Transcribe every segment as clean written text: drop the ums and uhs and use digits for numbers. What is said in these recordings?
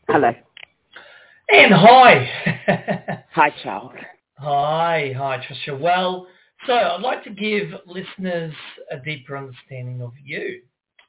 Hello. And hi. Hi, Charles. Hi, Tricia. Well, so I'd like to give listeners a deeper understanding of you,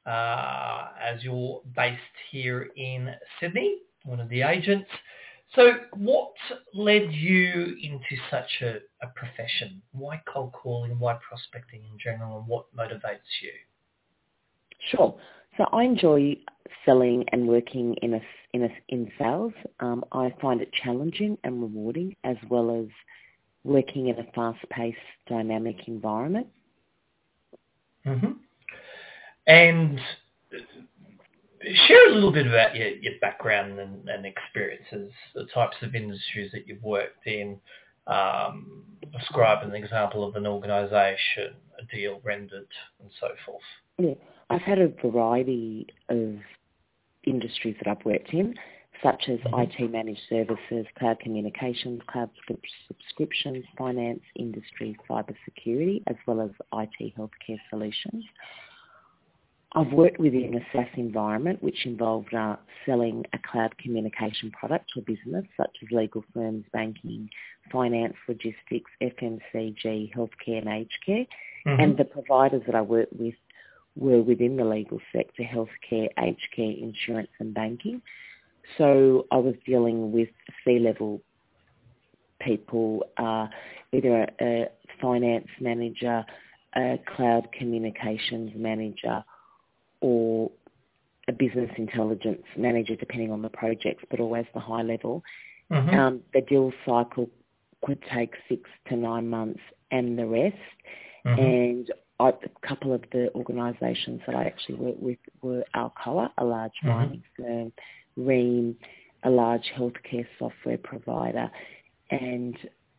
as you're based here in Sydney, one of the agents. So what led you into such a profession? Why cold calling? Why prospecting in general? And what motivates you? Sure. So I enjoy selling and working in sales. I find it challenging and rewarding, as well as working in a fast-paced, dynamic environment. hmm And share a little bit about your background and experiences, the types of industries that you've worked in. Describe an example of an organisation, a deal rendered, and so forth. Yeah, I've had a variety of industries that I've worked in, such as IT managed services, cloud communications, cloud subscriptions, finance, industry, cyber security, as well as IT healthcare solutions. I've worked within a SaaS environment, which involved selling a cloud communication product to a business, such as legal firms, banking, finance, logistics, FMCG, healthcare and aged care. And the providers that I worked with were within the legal sector, healthcare, aged care, insurance and banking. So I was dealing with C-level people, either a finance manager, a cloud communications manager, or a business intelligence manager, depending on the projects, but always the high level. The deal cycle could take 6 to 9 months and the rest. And a couple of the organisations that I actually worked with were Alcoa, a large mining firm, Ream, a large healthcare software provider, and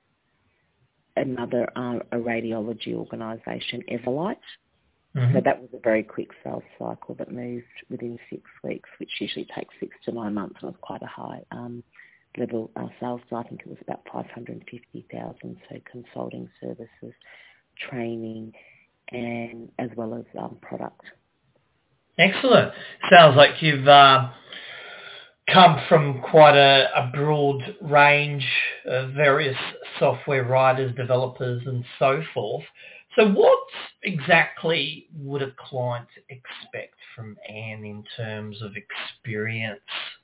another a radiology organisation, Everlight. So that was a very quick sales cycle that moved within 6 weeks, which usually takes 6 to 9 months, and it was quite a high level sales. So I think it was about 550,000. So consulting services, training, and as well as product. Excellent. Sounds like you've come from quite a broad range of various software writers, developers, and so forth. So what exactly would a client expect from Anne in terms of experience?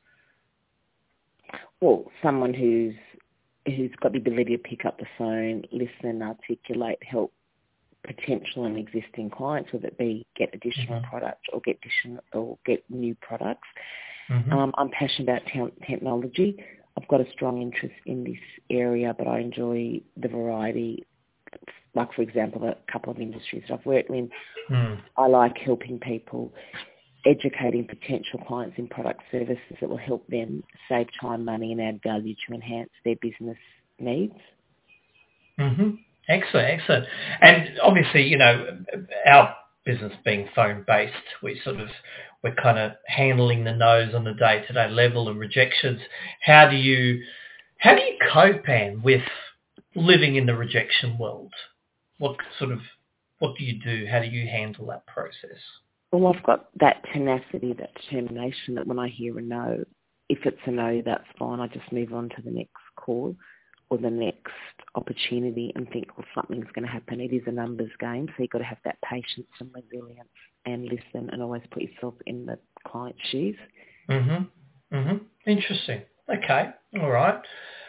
Well, someone who's got the ability to pick up the phone, listen, articulate, help potential and existing clients, whether it be get additional products or get new products. I'm passionate about technology. I've got a strong interest in this area, but I enjoy the variety. Like, for example, a couple of industries that I've worked in, I like helping people, educating potential clients in product services that will help them save time, money, and add value to enhance their business needs. Excellent. And obviously, our business being phone-based, we're kind of handling the no's on the day-to-day level and rejections. How do you cope, Anne, with living in the rejection world? What do you do? How do you handle that process? Well, I've got that tenacity, that determination that when I hear a no, if it's a no, that's fine. I just move on to the next call or the next opportunity and think, well, something's going to happen. It is a numbers game, so you've got to have that patience and resilience and listen and always put yourself in the client's shoes. Interesting. Okay. All right.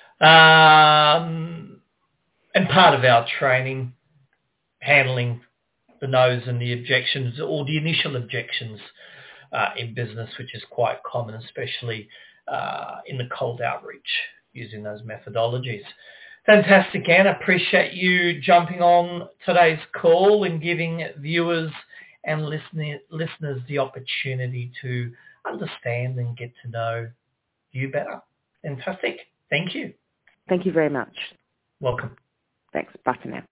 And part of our training, handling the no's and the objections, or the initial objections in business, which is quite common, especially in the cold outreach, using those methodologies. Fantastic, Anne. I appreciate you jumping on today's call and giving viewers and listeners the opportunity to understand and get to know you better. Fantastic. Thank you. Thank you very much. Welcome. Thanks. Bye for now.